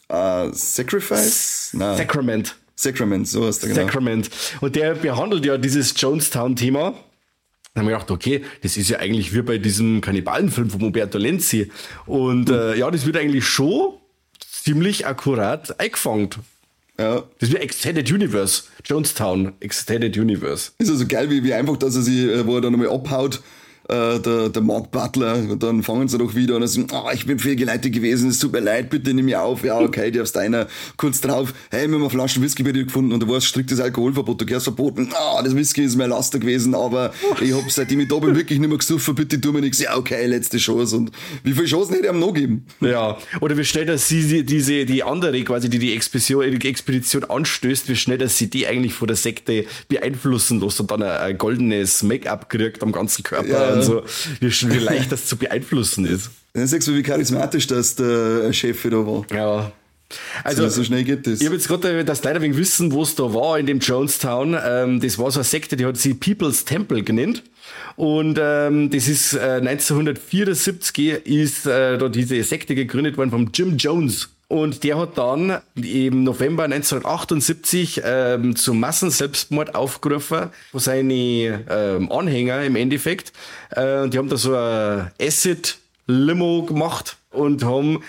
Sacrifice? Nein. Sacrament, so heißt der, genau. Sacrament. Und der behandelt ja dieses Jonestown-Thema. Dann haben wir gedacht, okay, das ist ja eigentlich wie bei diesem Kannibalenfilm von Umberto Lenzi. Und das wird eigentlich schon ziemlich akkurat eingefangen. Ja. Das wird Extended Universe. Jonestown, Extended Universe. Ist also geil, wie einfach, dass er sich, wo er dann nochmal abhaut, der Mark Butler, und dann fangen sie doch wieder an und sagen, ich bin fehlgeleitet gewesen, es tut mir leid, bitte nimm mich auf. Ja, okay, darfst deiner. Kurz drauf, hey, wir haben eine Flasche Whisky bei dir gefunden, und da war striktes Alkoholverbot, du gehörst verboten. Das Whisky ist mein Laster gewesen, aber ich hab, seitdem ich da bin, wirklich nicht mehr gesoffen, bitte tu mir nichts. Ja, okay, letzte Chance. Und wie viele Chancen hätte ich ihm noch geben? Ja, oder wie schnell, dass sie die andere quasi, die Expedition anstößt, wie schnell, dass sie die eigentlich von der Sekte beeinflussen lässt und dann ein goldenes Make-up kriegt am ganzen Körper. Ja. Und so, wie leicht das zu beeinflussen ist. Dann sagst du, wie charismatisch das der Chef da war. Ja. Also, so schnell geht das. Ich habe jetzt gerade, dass leider wegen wissen, wo es da war in dem Jonestown. Das war so eine Sekte, die hat sie People's Temple genannt. Und das ist 1974 ist da diese Sekte gegründet worden vom Jim Jones. Und der hat dann im November 1978 zum Massenselbstmord aufgerufen von seinen Anhänger im Endeffekt. Und die haben da so ein Acid-Limo gemacht und haben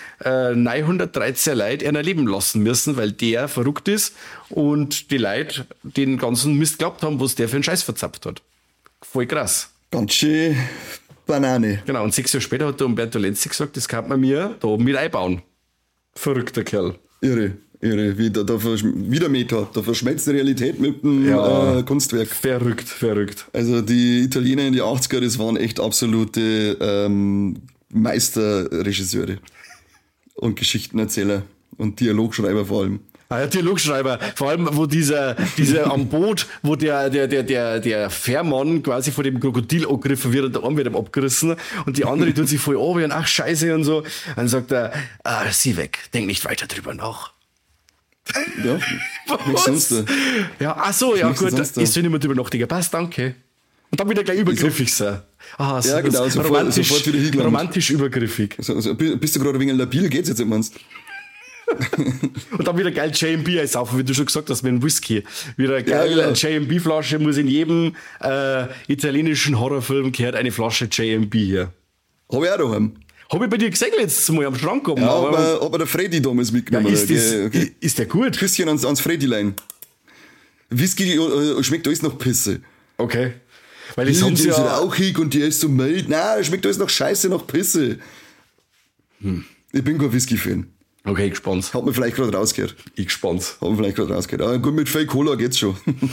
913 Leute einer leben lassen müssen, weil der verrückt ist und die Leute den ganzen Mist geglaubt haben, was der für einen Scheiß verzapft hat. Voll krass. Ganz schön Banane. Genau, und 6 Jahre später hat der Umberto Lenzi gesagt, das kann man mir da oben mit einbauen. Verrückter Kerl. Irre. Irre, wieder Meta, da verschmelzt die Realität mit dem Kunstwerk. Verrückt. Also die Italiener in die 80er, das waren echt absolute Meisterregisseure und Geschichtenerzähler und Dialogschreiber vor allem. Ah ja, Dialogschreiber, vor allem, wo dieser am Boot, wo der Fährmann quasi vor dem Krokodil angegriffen wird und der Arm wird ihm abgerissen und die andere tut sich voll an und ach scheiße und so. Dann sagt er, sieh weg, denk nicht weiter drüber nach. Ja, nichts sonst. Ja, ach so, ja gut, ich soll nicht mehr drüber nachdenken, passt, danke. Und dann wieder gleich übergriffig sein. Aha, so ja, genau, sofort wieder hingelangt. Romantisch übergriffig. Also, bist du gerade ein wenig labil, geht's jetzt, meinst du? Und dann wieder geil J&B einsaufen, wie du schon gesagt hast, mit dem Whisky. Wieder geil J&B-Flasche, muss in jedem italienischen Horrorfilm gehört eine Flasche J&B hier. Hab ich auch daheim. Hab ich bei dir gesehen letztes Mal am Schrank gehabt. Ja, aber der Freddy damals mitgenommen. Ja, ist der gut? Küsschen ans Freddylein. Whisky schmeckt alles nach Pisse. Okay. Weil das haben sie ja... rauchig und die ist so mild. Nein, schmeckt alles nach Scheiße, nach Pisse. Ich bin kein Whisky-Fan. Okay, gespannt. Hat man vielleicht gerade rausgehört. Ich gespannt. Hat man vielleicht gerade rausgehört. Aber gut, mit Fake Cola geht's schon.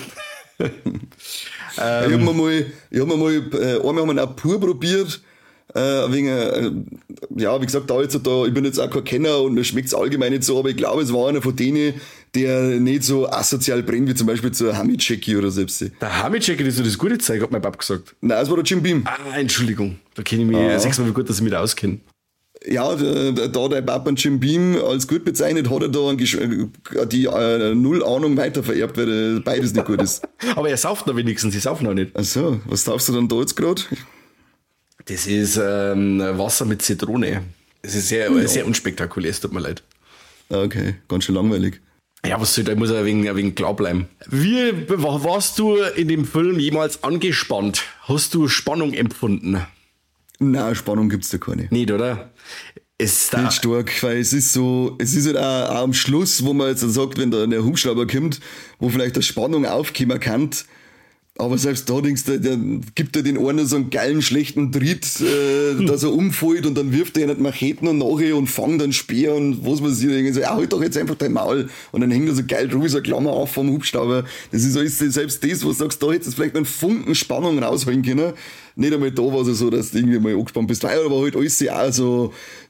Ich hab mir mal einmal haben wir auch pur probiert. Wegen, wie gesagt, ich bin jetzt auch kein Kenner und mir schmeckt's allgemein nicht so, aber ich glaube, es war einer von denen, der nicht so asozial brennt, wie zum Beispiel so ein Hamid-Jackie oder selbst. Der Hamid-Jackie, das ist so das gute Zeug, hat mein Papa gesagt. Nein, es war der Jim Beam. Entschuldigung. Da kenne ich mich sechsmal wie gut, dass ich mich da auskenne. Ja, da der Papa Jim Beam als gut bezeichnet, hat er da die null Ahnung weitervererbt, weil beides nicht gut ist. Aber er sauft noch wenigstens, ich sauf noch nicht. Ach so, was saufst du dann da jetzt gerade? Das ist Wasser mit Zitrone. Das ist sehr unspektakulär, es tut mir leid. Okay, ganz schön langweilig. Ja, was soll da, muss er ein wenig klar bleiben. Wie warst du in dem Film jemals angespannt? Hast du Spannung empfunden? Nein, Spannung gibt's da keine. Nicht, oder? Ist da nicht stark, weil es ist halt auch am Schluss, wo man jetzt dann sagt, wenn da ein Hubschrauber kommt, wo vielleicht eine Spannung aufkommen kann, aber selbst da denkst du, der gibt er den einen so einen geilen, schlechten Tritt, dass er umfällt und dann wirft er nicht Macheten und nachher und fangt dann Speer und was weiß ich, irgendwie so, halt doch jetzt einfach dein Maul und dann hängt er so geil drüber, so eine Klammer auf vom Hubschrauber. Das ist alles, selbst das, wo du sagst, da hättest du vielleicht einen Funken Spannung rausholen können. Nicht einmal da war es so, dass du irgendwie mal angespannt bist, weil aber halt alles auch so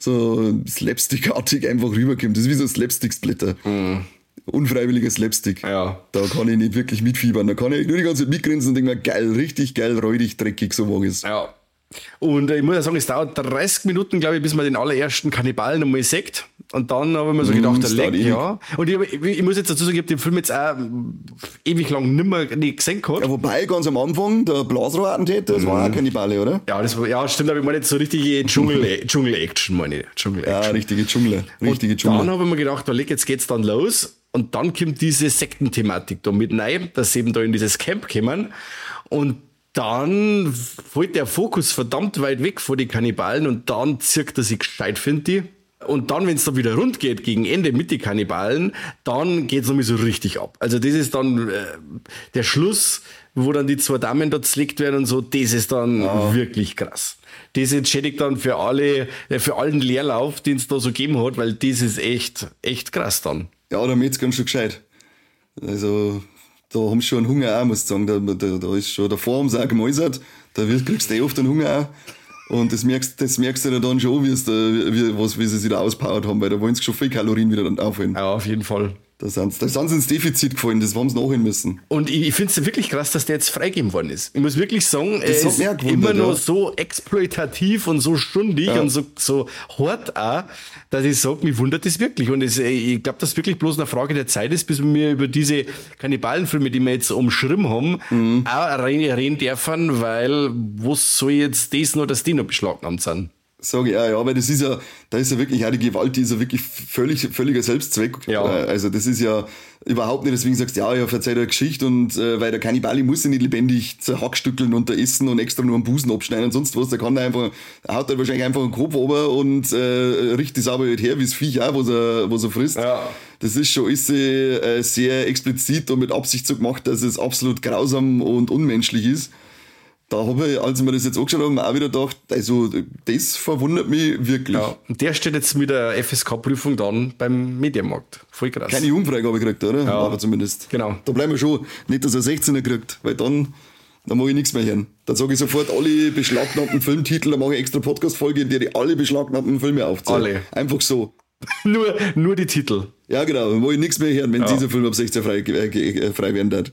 slapstickartig einfach rüberkommt. Das ist wie so ein Slapstick-Splitter. Unfreiwilliger Slapstick. Ja. Da kann ich nicht wirklich mitfiebern. Da kann ich nur die ganze Zeit mitgrinsen und denke mir, geil, richtig geil, räudig, dreckig, so war es. Ja. Und ich muss ja sagen, es dauert 30 Minuten, glaube ich, bis man den allerersten Kannibalen einmal sieht. Und dann habe ich mir so gedacht, der Leck, ja. Und ich muss jetzt dazu sagen, ich habe den Film jetzt auch ewig lang nicht gesehen gehabt. Ja, wobei, ganz am Anfang, der Blasrohr-Attentäter, das war auch Kannibale, oder? Ja, stimmt, aber ich meine jetzt so richtige Dschungel-Action, meine ich. Ja, richtige Dschungel. Dann habe ich mir gedacht, Leck, jetzt geht's dann los. Und dann kommt diese Sektenthematik da mit rein, dass sie eben da in dieses Camp kommen. Und dann fällt der Fokus verdammt weit weg von den Kannibalen und dann zirkt er sich gescheit, finde ich. Und dann, wenn es dann wieder rund geht, gegen Ende mit den Kannibalen, dann geht's nochmal so richtig ab. Also das ist dann der Schluss, wo dann die zwei Damen da zerlegt werden und so, das ist dann wirklich krass. Das entschädigt dann für allen Leerlauf, den es da so gegeben hat, weil das ist echt krass dann. Ja, der Metzger schon gescheit. Also, da haben sie schon einen Hunger auch, muss ich sagen. Da ist schon, davor haben sie auch gemäusert. Da kriegst du oft einen Hunger auch. Und das merkst du dann schon, wie sie sich da auspowert haben, weil da wollen sie schon viel Kalorien wieder dann aufholen. Ja, auf jeden Fall. Da sind sie ins Defizit gefallen, das haben sie nachholen müssen. Und ich finde es wirklich krass, dass der jetzt freigegeben worden ist. Ich muss wirklich sagen, er ist immer noch so exploitativ und so stundig und so hart auch, dass ich sage, mich wundert das wirklich. Und ich glaube, dass wirklich bloß eine Frage der Zeit ist, bis wir über diese Kannibalenfilme, die wir jetzt umschrieben haben, auch reden dürfen, weil was soll jetzt das noch, dass die noch beschlagnahmt sind? Sage ich auch, ja, weil da ist ja wirklich auch die Gewalt, die ist ja wirklich völliger Selbstzweck. Ja. Also das ist ja überhaupt nicht, deswegen sagst du, ja, ich verzeihe eine Geschichte und weil der Kannibale muss ja nicht lebendig zerhackstückeln und da essen und extra nur am Busen abschneiden und sonst was, der kann da einfach, haut halt wahrscheinlich einfach einen Kopf runter und richtet das aber halt her, wie das Viech auch, was er frisst. Ja. Das ist schon sehr explizit und mit Absicht so gemacht, dass es absolut grausam und unmenschlich ist. Da habe ich, als wir das jetzt angeschaut haben, auch wieder gedacht, also das verwundert mich wirklich. Ja, und der steht jetzt mit der FSK-Prüfung dann beim Mediamarkt. Voll krass. Keine Jugendfreigabe gekriegt, oder? Ja. Aber zumindest. Genau. Da bleiben wir schon. Nicht, dass er 16er kriegt, weil dann mache ich nichts mehr hören. Dann sage ich sofort alle beschlagnahmten Filmtitel, dann mache ich extra Podcast-Folge, in der ich alle beschlagnahmten Filme aufzähle. Alle. Einfach so. nur die Titel. Ja, genau. Dann mache ich nichts mehr hören, wenn dieser Film ab 16 frei werden darf.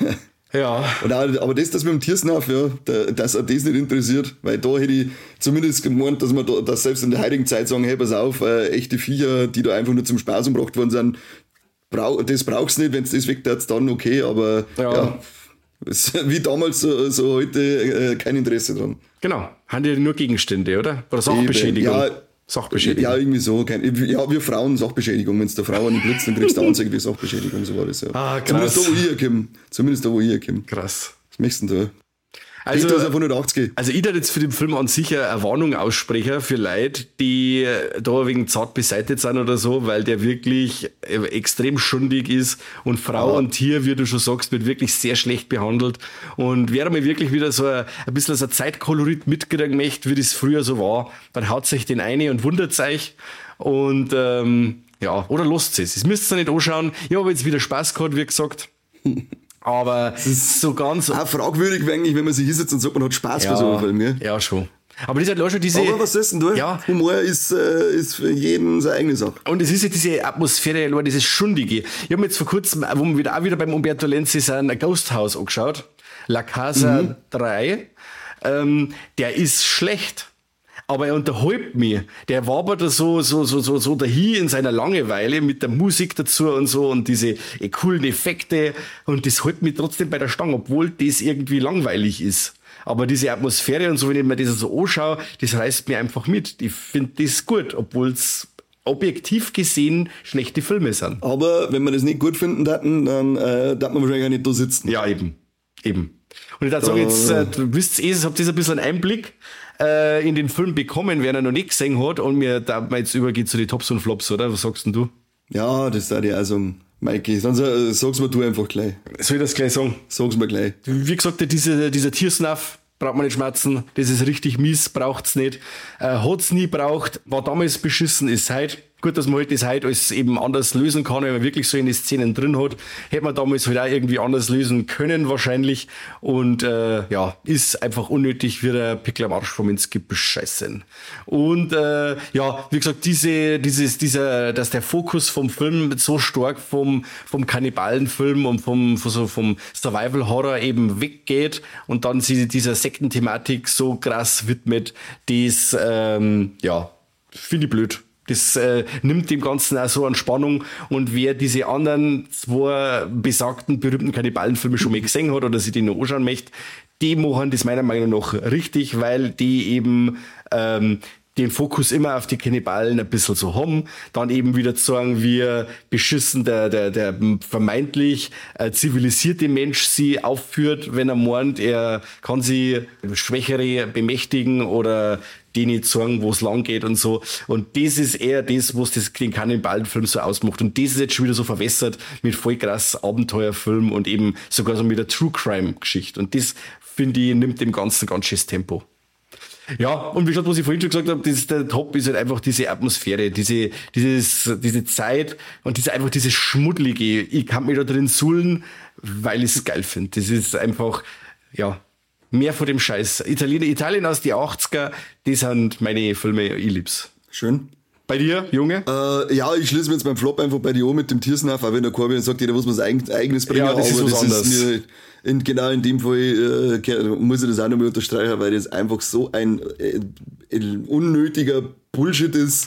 Ja. Und auch, aber das mit dem Tiersnaff, ja, dass er das nicht interessiert, weil da hätte ich zumindest gemeint, dass man dass selbst in der heutigen Zeit sagen, hey, pass auf, echte Viecher, die da einfach nur zum Spaß umgebracht worden sind, das brauchst du nicht, wenn es das wegtatst, dann okay, aber ja wie damals, so heute kein Interesse dran. Genau. Haben die nur Gegenstände, oder? Oder Sachbeschädigung? Ja, Sachbeschädigung. Ja, irgendwie so. Ja, wir Frauen Sachbeschädigung. Wenn es der Frau nicht blitzt, dann kriegst du eine Anzeige für Sachbeschädigung, so war das ja. Ah, krass. Zumindest da, wo ich herkomme. Krass. Was möchtest du denn da? Also, das auf 180. Also ich würde jetzt für den Film an sich eine Warnung aussprechen für Leute, die da wegen zart beseitigt sind oder so, weil der wirklich extrem schundig ist und Frau und Tier, wie du schon sagst, wird wirklich sehr schlecht behandelt. Und wer mir wirklich wieder so ein bisschen so ein Zeitkolorit mitkriegen möchte, wie das früher so war, dann haut sich den eine und wundert euch. Und ja, oder lasst es. Das müsst ihr nicht anschauen. Ich habe jetzt wieder Spaß gehabt, wie gesagt. Aber es ist so ganz... Auch fragwürdig eigentlich, wenn man sich hinsetzt und sagt, man hat Spaß bei so einem Film. Ja? Ja, schon. Aber das ist halt auch schon diese... Aber was ist denn da? Ja. Humor ist für jeden seine eigene Sache. Und es ist ja diese Atmosphäre, dieses Schundige. Ich habe mir jetzt vor kurzem, wo wir auch wieder beim Umberto Lenzi sind, ein Ghost House angeschaut. La Casa 3. Der ist schlecht. Aber er unterhält mich. Der wabert da so dahin in seiner Langeweile mit der Musik dazu und so und diese coolen Effekte und das hält mich trotzdem bei der Stange, obwohl das irgendwie langweilig ist. Aber diese Atmosphäre und so, wenn ich mir das so anschaue, das reißt mir einfach mit. Ich finde das gut, obwohl es objektiv gesehen schlechte Filme sind. Aber wenn wir das nicht gut finden dann darf man wahrscheinlich auch nicht da sitzen. Ja, eben. Und ich sage jetzt, du wisst habt ihr ein bisschen einen Einblick in den Film bekommen, wer er noch nicht gesehen hat, und da jetzt übergeht zu den Tops und Flops, oder? Was sagst denn du? Ja, das darf ich auch sagen, Mikey. Dann sag's mir du einfach gleich. Soll ich das gleich sagen? Sag's mir gleich. Wie gesagt, dieser Tiersnaff braucht man nicht schmerzen, das ist richtig mies, braucht's nicht. Hat's nie braucht, war damals beschissen, ist heute. Gut, dass man halt das heute alles eben anders lösen kann, wenn man wirklich so in die Szenen drin hat. Hätte man damals halt auch irgendwie anders lösen können wahrscheinlich. Und ja, ist einfach unnötig wie der Pickel am Arsch vom ins Gebüsch scheißen. Und ja, wie gesagt, dass der Fokus vom Film so stark vom Kannibalenfilm und vom Survival-Horror eben weggeht und dann sie dieser Sektenthematik so krass widmet, das ja, finde ich blöd. Das nimmt dem Ganzen auch so an Spannung. Und wer diese anderen zwei besagten, berühmten Kannibalenfilme schon mal gesehen hat oder sich die noch anschauen möchte, die machen das meiner Meinung nach richtig, weil die eben den Fokus immer auf die Kannibalen ein bisschen so haben. Dann eben wieder zu sagen, wie beschissen der vermeintlich zivilisierte Mensch sie aufführt, wenn er meint, er kann sie Schwächere bemächtigen oder denen sagen, wo es lang geht und so. Und das ist eher das, was den Kannibalenfilm so ausmacht. Und das ist jetzt schon wieder so verwässert mit voll krass Abenteuerfilm und eben sogar so mit der True Crime Geschichte. Und das, finde ich, nimmt dem Ganzen ganz schönes Tempo. Ja, und wie gesagt, was ich vorhin schon gesagt habe, der Top ist halt einfach diese Atmosphäre, diese Zeit und dieses Schmuddlige. Ich kann mich da drin suhlen, weil ich es geil finde. Das ist einfach, ja, mehr von dem Scheiß. Italien aus die 80er, die sind meine Filme, ich lieb's. Schön. Bei dir, Junge? Ja, ich schließe mir jetzt beim Flop einfach bei dir an mit dem Tiersnaff, auch wenn der Corbin sagt, jeder muss was Eigenes bringen, ja, das aber ist was anderes. Ist mir genau in dem Fall muss ich das auch nochmal unterstreichen, weil das einfach so ein unnötiger Bullshit ist.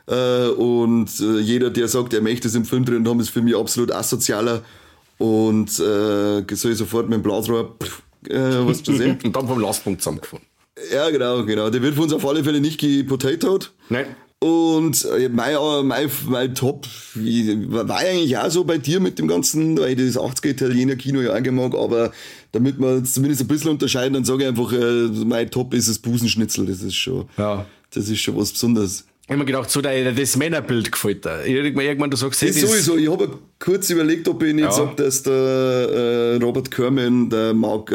Und jeder, der sagt, er möchte es im Film drin haben, ist für mich absolut asozialer und soll ich sofort mit dem Blasrohr was du sehen? Und dann vom Lastpunkt zusammengefahren. Ja, genau. Der wird für uns auf alle Fälle nicht gepotatoed. Nein. Und mein Top war eigentlich auch so bei dir mit dem Ganzen, weil ich das 80er Italiener Kino ja auch mag, aber damit wir zumindest ein bisschen unterscheiden, dann sage ich einfach, mein Top ist das Busenschnitzel. Das ist schon was Besonderes. Ich habe mir gedacht, so das Männerbild gefällt dir. Irgendwann, du sagst, Das sowieso. Ich habe kurz überlegt, ob ich nicht sage, dass der Robert Kerman, der Mark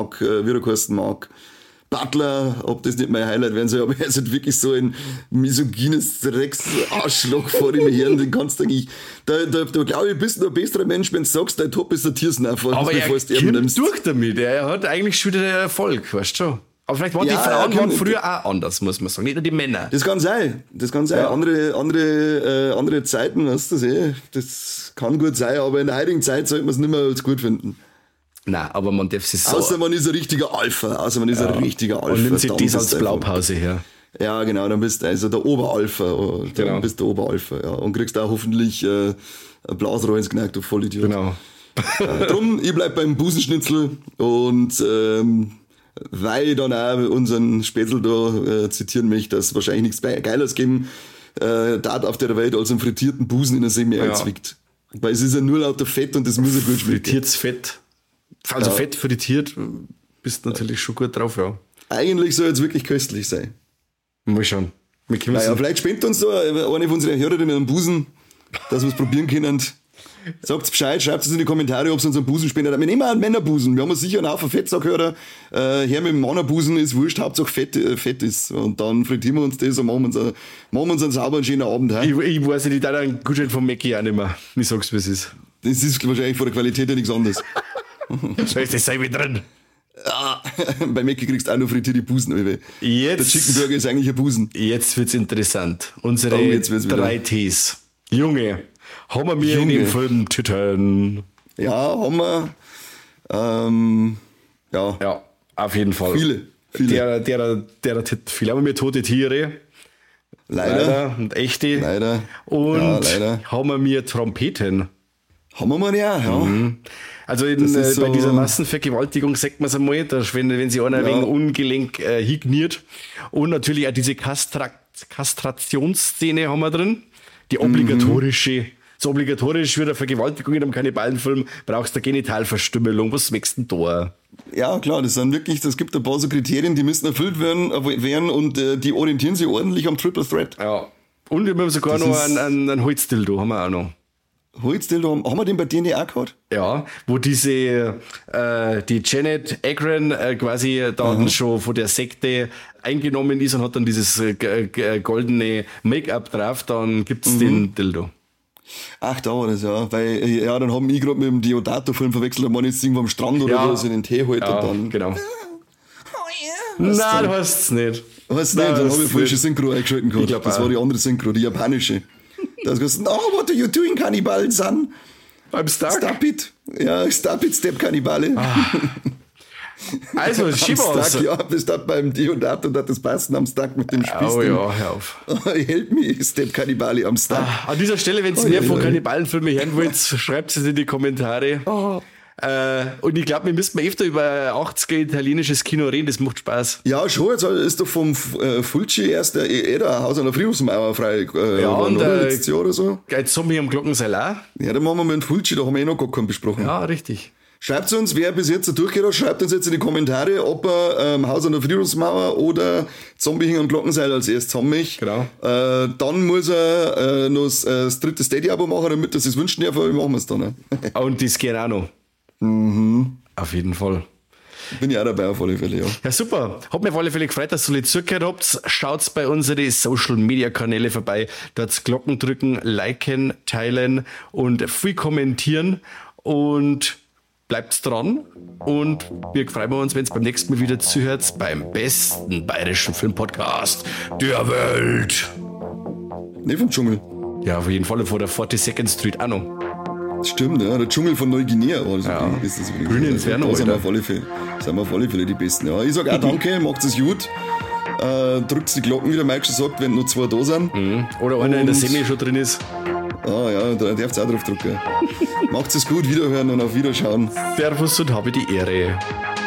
Butler, ob das nicht mein Highlight werden soll, aber er ist halt wirklich so ein misogynes Drecks-Arschloch vor dem Herrn, den kannst du eigentlich, da glaube ich, bist du ein besserer Mensch, wenn du sagst, dein Top ist der Tiersnaffer, aber bevor er du ihn nimmst. durch damit, er hat eigentlich schon wieder Erfolg, weißt du schon. Aber vielleicht waren die Frauen waren früher auch anders, muss man sagen, nicht nur die Männer. Das kann sein. Ja. Andere Zeiten, weißt du, das kann gut sein, aber in der heutigen Zeit sollte man es nicht mehr als gut finden. Nein, aber man darf sich so... Außer man ist ein richtiger Alpha. Und nimmt sich das als Blaupause her. Ja, genau, dann bist du also der Oberalpha. Dann bist du der Oberalpha, ja. Und kriegst auch hoffentlich ein Blasrohr ins Knack, du Vollidiot. Genau. Drum, ich bleib beim Busenschnitzel und weil ich dann auch unseren Spätzl da zitieren möchte, dass es wahrscheinlich nichts Geiles geben darf auf der Welt als einen frittierten Busen in der Semi einzwickt. Weil es ist ja nur lauter Fett und das muss ja gut schmecken. Frittiertes Fett. Also Fett frittiert, bist natürlich schon gut drauf, ja. Eigentlich soll es wirklich köstlich sein. Mal schauen. Naja, vielleicht spendet uns da eine von unseren Hörerinnen einen Busen, dass wir es probieren können. Sagt Bescheid, schreibt es in die Kommentare, ob es uns einen Busen spendet. Wir nehmen auch einen Männerbusen. Wir haben sicher einen Haufen Fettsaghörer. Her mit dem Männerbusen ist wurscht, Hauptsache Fett ist. Und dann frittieren wir uns das und machen wir uns einen sauberen, schönen Abend. Ich weiß nicht, da einen Gutschein von Mackie auch nicht mehr. Ich sag's, wie es ist. Das ist wahrscheinlich von der Qualität ja nichts anderes. Soll ich das sein wie drin? Ja, bei Mackie kriegst du auch nur frittierte Busen. Jetzt, der Chicken Burger ist eigentlich ein Busen. Jetzt wird's interessant. Unsere 3 Ts. Junge, haben wir mir in dem Film Titten? Ja, haben wir. Ja, auf jeden Fall. Viele. Der Titten viel. Aber wir tote Tiere. Leider. Und echte. Leider. Und leider. haben wir mir Trompeten. Haben wir mal, ja. Also bei dieser Massenvergewaltigung sagt man es einmal, dass wenn sie einer ein wenig ungelenk hingniert. Und natürlich auch diese Kastrationsszene haben wir drin. Die obligatorische. So obligatorisch wie eine Vergewaltigung in einem Kannibalenfilm brauchst du eine Genitalverstümmelung. Was schmeckst du denn da? Ja, klar, das gibt ein paar so Kriterien, die müssen erfüllt werden und die orientieren sich ordentlich am Triple Threat. Ja. Und wir haben sogar noch einen Holzdildo, haben wir auch noch. Holzdildo, haben wir den bei dir nicht auch gehabt? Ja, wo die Janet Agron quasi dann schon von der Sekte eingenommen ist und hat dann dieses goldene Make-up drauf, dann gibt's den Dildo. Ach, da war das, ja. Weil, dann haben wir gerade mit dem Diodato-Film verwechselt, da war jetzt irgendwo am Strand oder so in den Tee holt und dann. Genau. Nein, du hast es nicht. Hast du nicht? Dann habe ich falsche Synchro eingeschalten gehabt. Das war die andere Synchro, die japanische. Da hast du gesagt, what are you doing, Kannibalen, son? I'm stuck. Stop it. Ja, stop it, Step Kannibale. Also, Schiebers. Ja, das hat beim Diodato, das passen am Stuck mit dem Spieß. Oh ja, hör auf. Help me, Step Kannibale am Stuck. An dieser Stelle, wenn ihr mehr von Kannibalenfilmen hören wollt, schreibt es in die Kommentare. Und ich glaube, wir müssen öfter über 80er italienisches Kino reden, das macht Spaß. Ja, schon, jetzt ist doch vom Fulci erst der Haus an der Friedhofsmauer frei geworden, oder? Letztes Jahr oder so. Jetzt haben wir am Glockenseil auch. Ja, dann machen wir mit dem Fulci, da haben wir noch gar keinen besprochen. Ja, richtig. Schreibt uns, wer bis jetzt durchgeht hat, schreibt uns jetzt in die Kommentare, ob er Haus an der Friedhofsmauer oder Zombie hing am Glockenseil als erstes haben mich. Genau. Dann muss er noch das dritte Steady-Abo machen, damit er es wünschen darf, aber machen wir es dann. Ne? Und das geht auch noch. Auf jeden Fall. Bin ich auch dabei auf alle Fälle, ja. Ja, super. Hat mich auf alle Fälle gefreut, dass ihr alle zugehört habt. Schaut bei unseren Social-Media-Kanäle vorbei. Dort Glocken drücken, liken, teilen und viel kommentieren. Und bleibt dran. Und wir freuen uns, wenn es beim nächsten Mal wieder zuhört, beim besten bayerischen Filmpodcast der Welt. Ne, vom Dschungel. Ja, auf jeden Fall vor der 42nd Street auch noch. Stimmt, ja, der Dschungel von Neuguinea war das. Ja. Ist das Grün Inferno, da sind wir auf alle Fälle die Besten. Ja, ich sag auch danke, macht es gut. Drückt die Glocken, wie der Mike schon sagt, wenn nur 2 da sind. Oder einer in der Semi schon drin ist. Ah ja, da darfst du auch drauf drücken. Macht es gut, wiederhören und auf Wiederschauen. Servus und habe die Ehre.